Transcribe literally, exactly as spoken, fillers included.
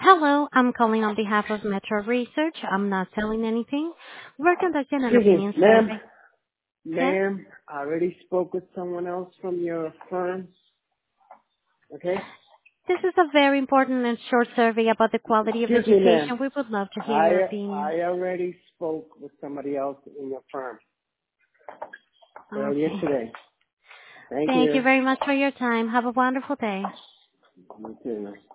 Hello, I'm calling on behalf of Metro Research. I'm not selling anything. We're conducting an Excuse me, opinion ma'am. survey. Yes? Ma'am, I already spoke with someone else from your firm. Okay? This is a very important and short survey about the quality of Excuse me, ma'am. education. We would love to hear I your opinion. I already spoke with somebody else in your firm earlier Okay. today. Thank Thank you you. very much for your time. Have a wonderful day. You too, ma'am.